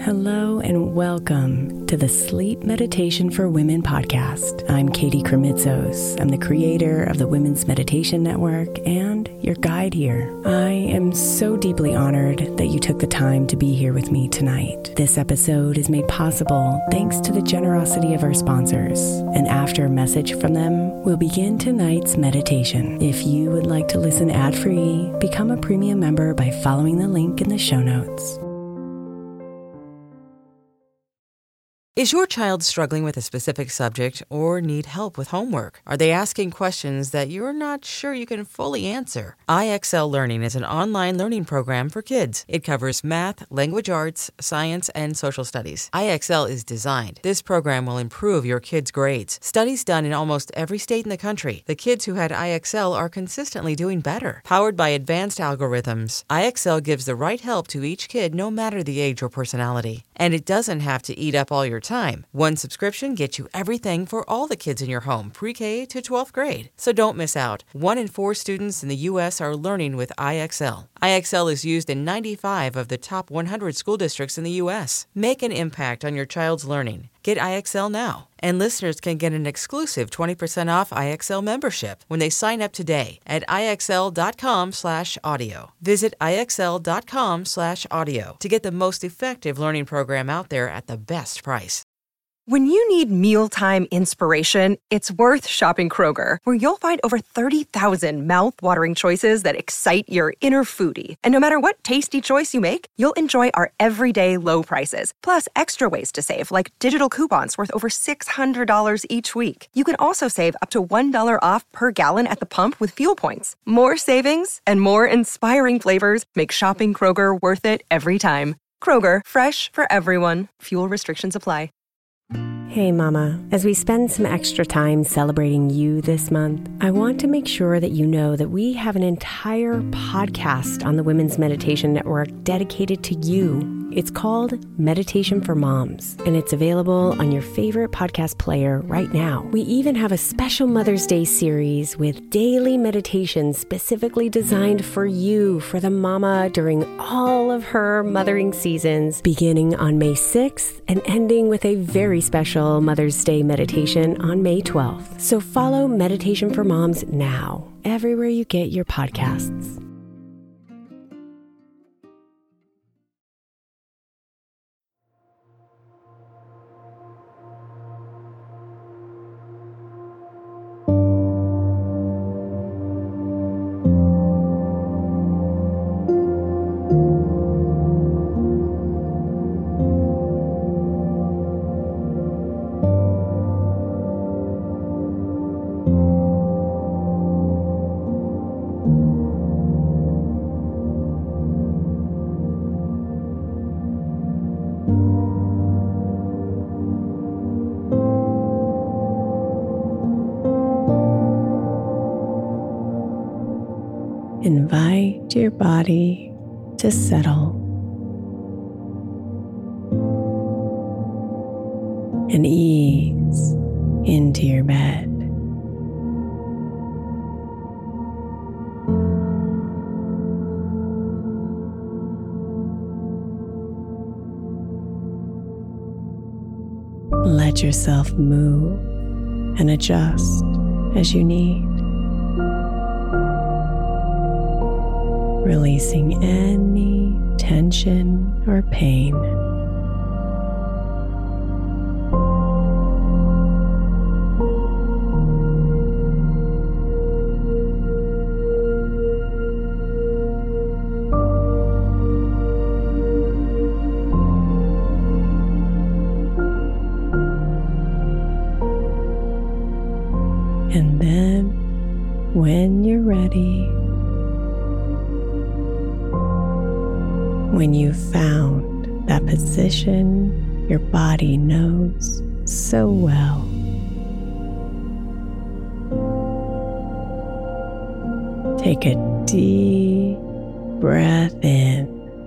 Hello and welcome to the Sleep Meditation for Women podcast. I'm Katie Kremitzos. I'm the creator of the Women's Meditation Network and your guide here. I am so deeply honored that you took the time to be here with me tonight. This episode is made possible thanks to the generosity of our sponsors. And after a message from them, we'll begin tonight's meditation. If you would like to listen ad-free, become a premium member by following the link in the show notes. Is your child struggling with a specific subject or need help with homework? Are they asking questions that you're not sure you can fully answer? IXL Learning is an online learning program for kids. It covers math, language arts, science, and social studies. IXL is designed. This program will improve your kids' grades. Studies done in almost every state in the country. The kids who had IXL are consistently doing better. Powered by advanced algorithms, IXL gives the right help to each kid no matter the age or personality. And it doesn't have to eat up all your time. One subscription gets you everything for all the kids in your home, pre-K to 12th grade. So don't miss out. 1 in 4 students in the U.S. are learning with IXL. IXL is used in 95 of the top 100 school districts in the U.S. Make an impact on your child's learning. Get IXL now. And listeners can get an exclusive 20% off IXL membership when they sign up today at IXL.com/audio. Visit IXL.com/audio to get the most effective learning program out there at the best price. When you need mealtime inspiration, it's worth shopping Kroger, where you'll find over 30,000 mouth-watering choices that excite your inner foodie. And no matter what tasty choice you make, you'll enjoy our everyday low prices, plus extra ways to save, like digital coupons worth over $600 each week. You can also save up to $1 off per gallon at the pump with fuel points. More savings and more inspiring flavors make shopping Kroger worth it every time. Kroger, fresh for everyone. Fuel restrictions apply. Hey Mama, as we spend some extra time celebrating you this month, I want to make sure that you know that we have an entire podcast on the Women's Meditation Network dedicated to you. It's called Meditation for Moms, and it's available on your favorite podcast player right now. We even have a special Mother's Day series with daily meditations specifically designed for you, for the mama, during all of her mothering seasons, beginning on May 6th and ending with a very special Mother's Day meditation on May 12th. So follow Meditation for Moms now, everywhere you get your podcasts. Invite your body to settle and ease into your bed. Let yourself move and adjust as you need. Releasing any tension or pain. And then, when you're ready, when you've found that position your body knows so well, take a deep breath in,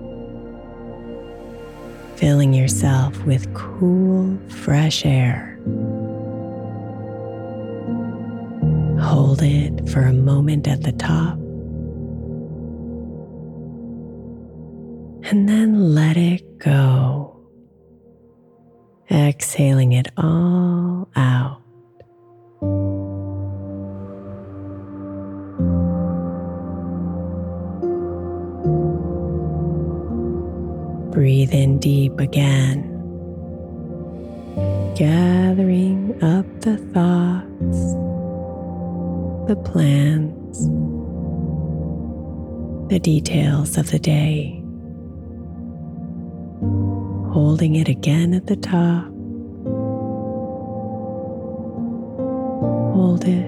filling yourself with cool, fresh air. Hold it for a moment at the top, and then let it go exhaling it all out. Breathe in deep again, gathering up the thoughts, the plans, the details of the day. Holding it again at the top. Hold it.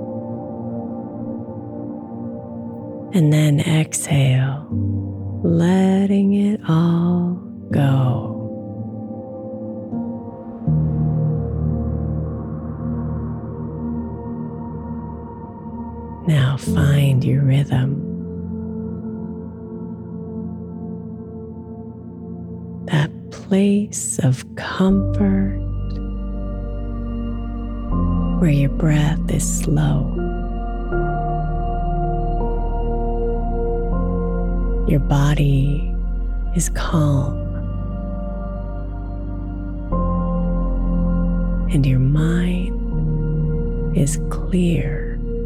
And then exhale, letting it all go. Now find your rhythm. That place of comfort where your breath is slow. Your body is calm. And your mind is clear.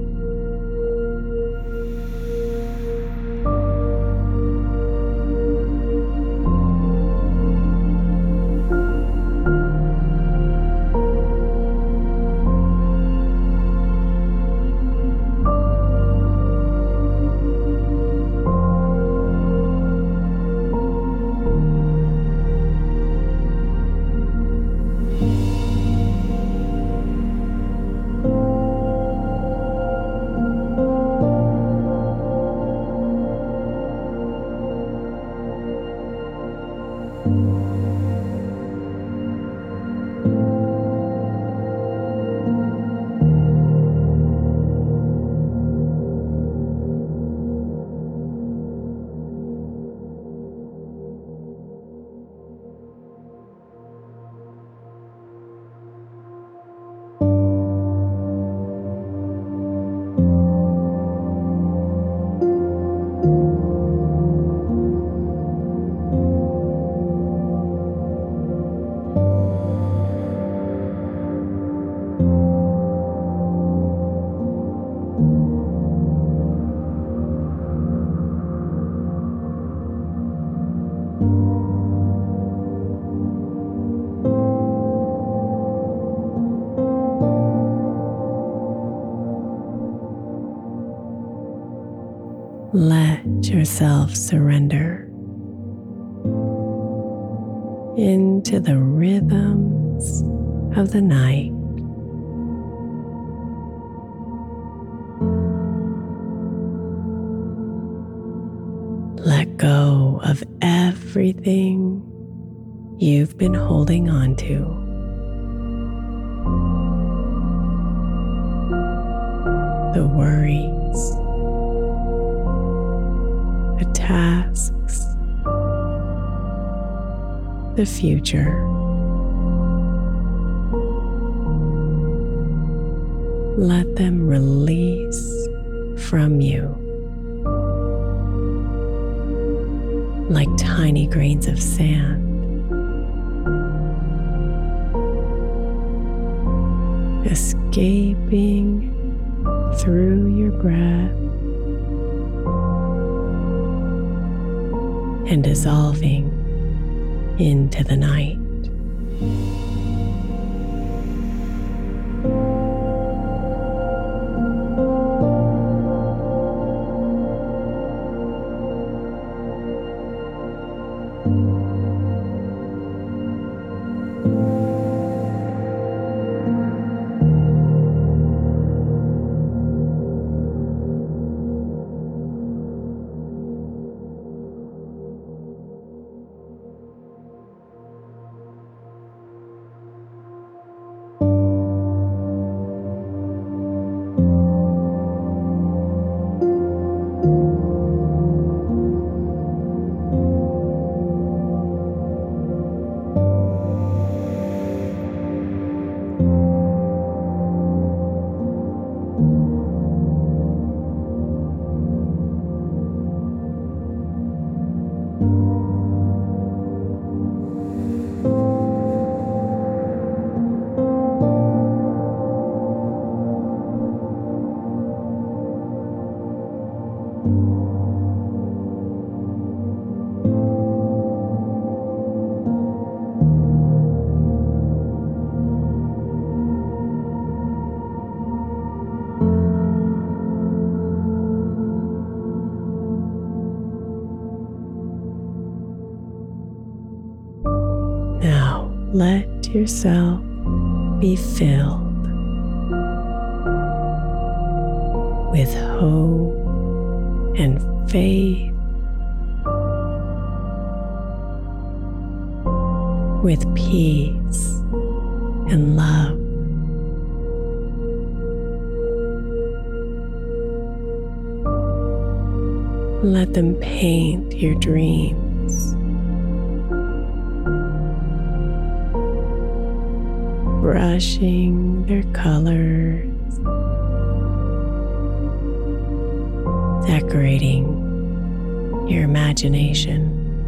Let yourself surrender into the rhythms of the night. Let go of everything you've been holding on to. The worries, the tasks, the future. Let them release from you like tiny grains of sand. Escaping through your breath and dissolving into the night. Let yourself be filled with hope and faith, with peace and love. Let them paint your dreams, brushing their colors, decorating your imagination.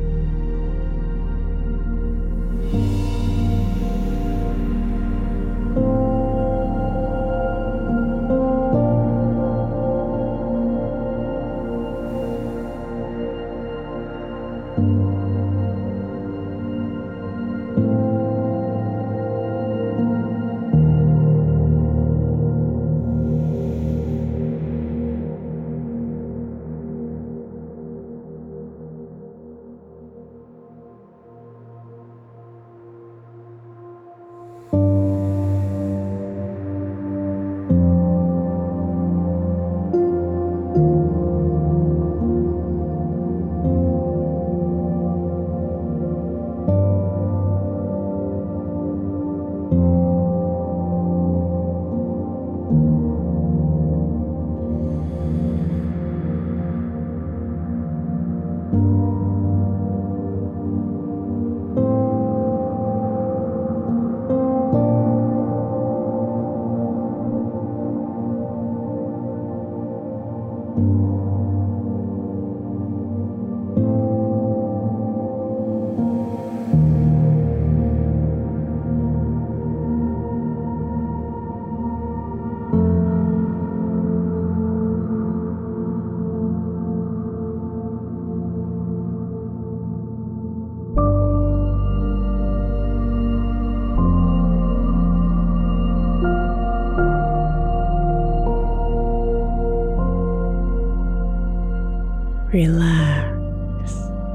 Relax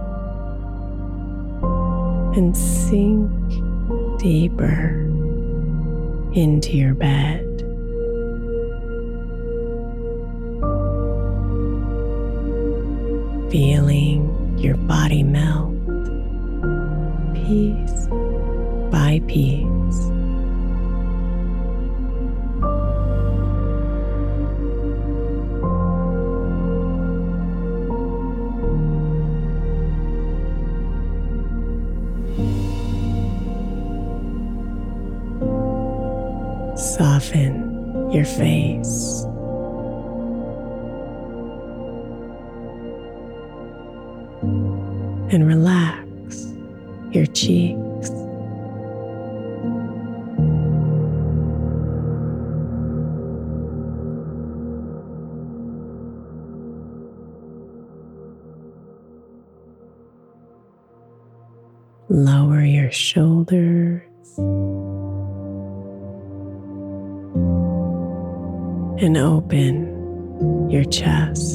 and sink deeper into your bed. Feeling your body melt piece by piece. Soften your face. And relax your cheeks. Lower your shoulders. And open your chest.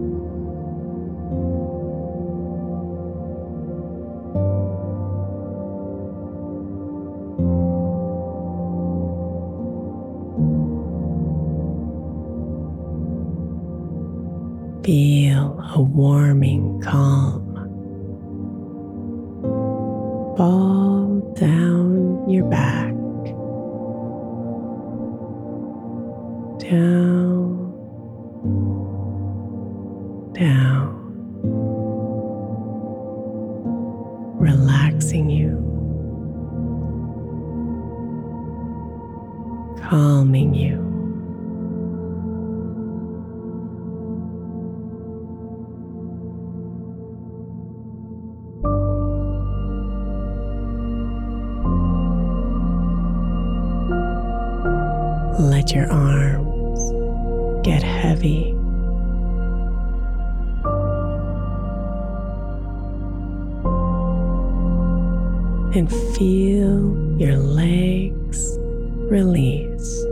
Feel a warming calm fall down your back. Down, down, relaxing you, calming you. Let your arms get heavy. And feel your legs release.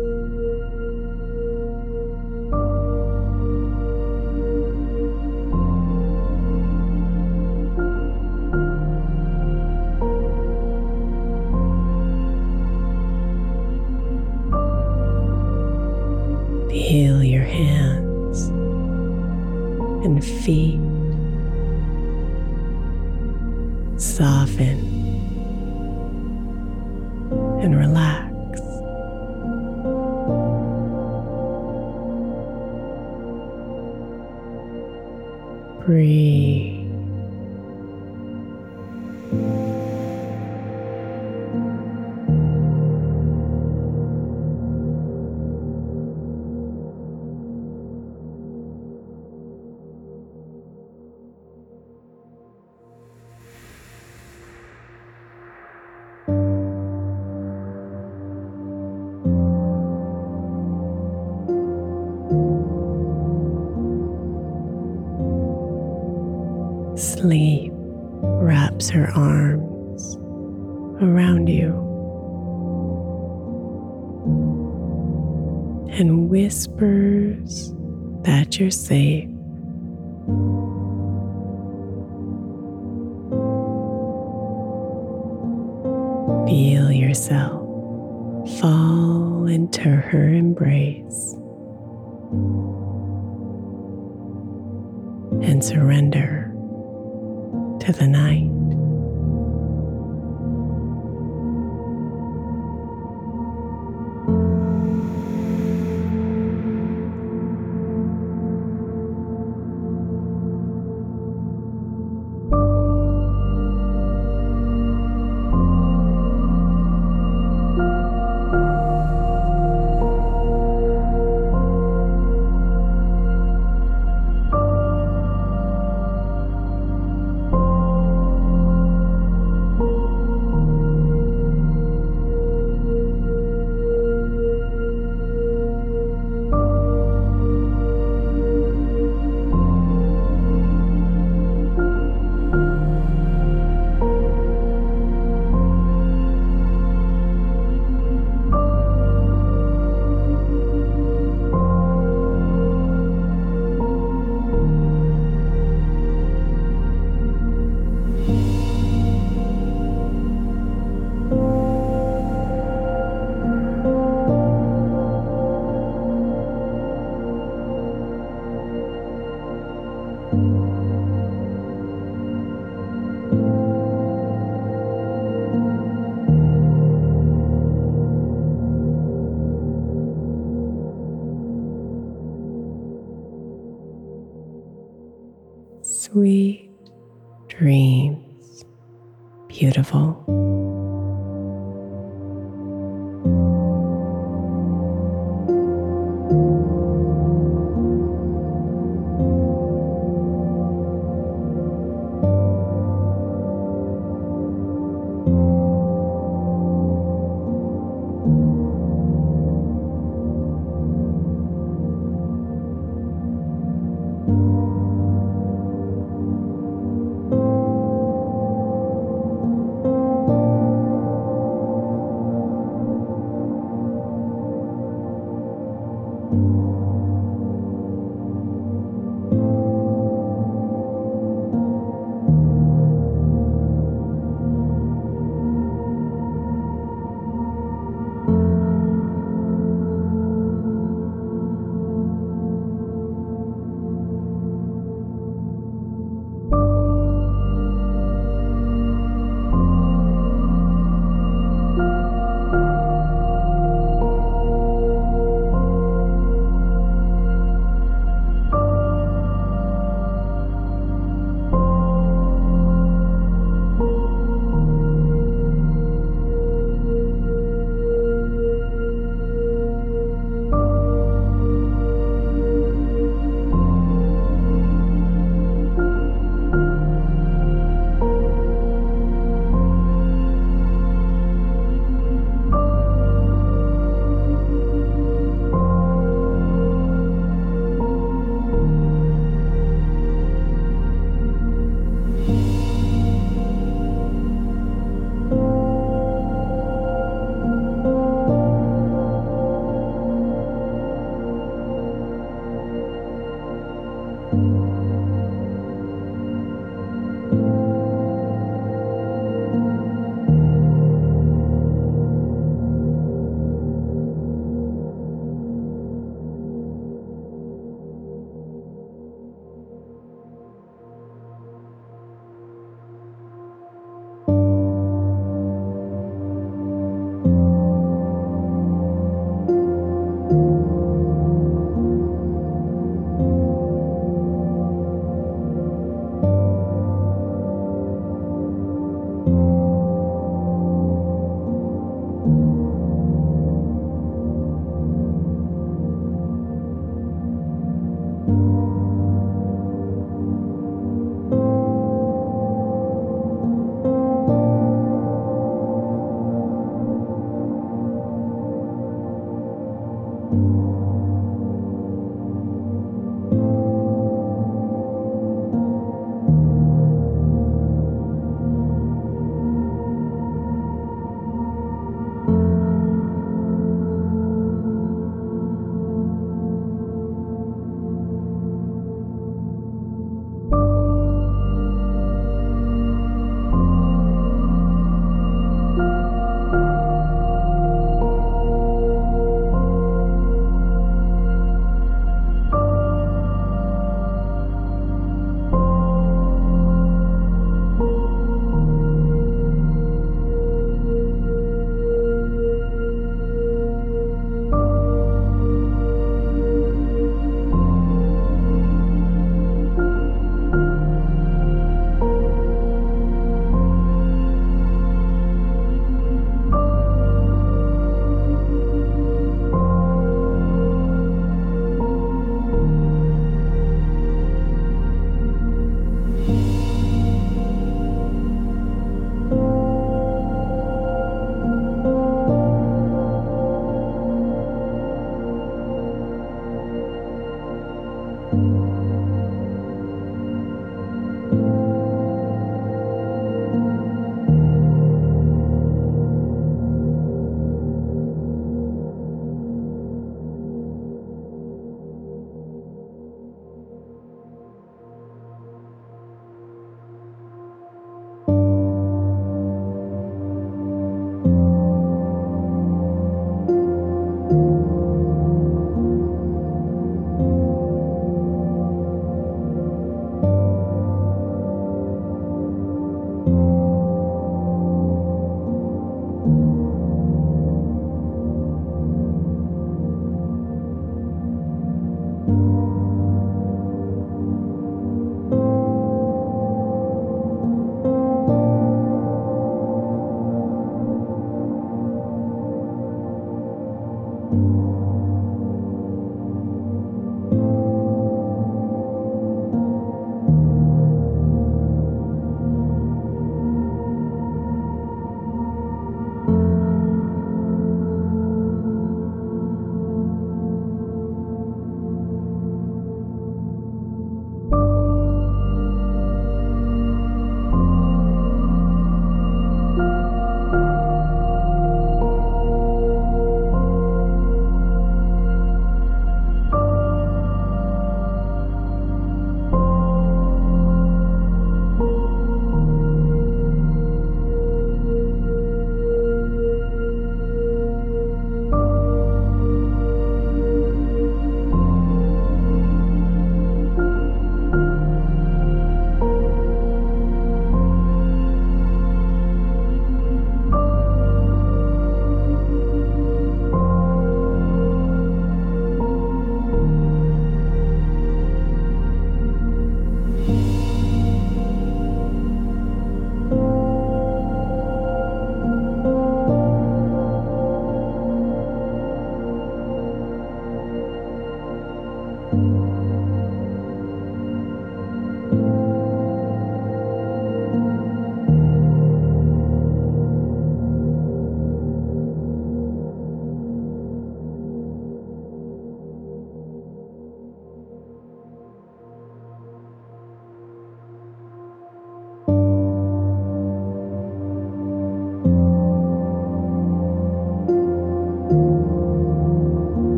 Soften and relax. Breathe. Sleep wraps her arms around you and whispers that you're safe. Feel yourself fall into her embrace and surrender to the night. Sweet dreams, beautiful.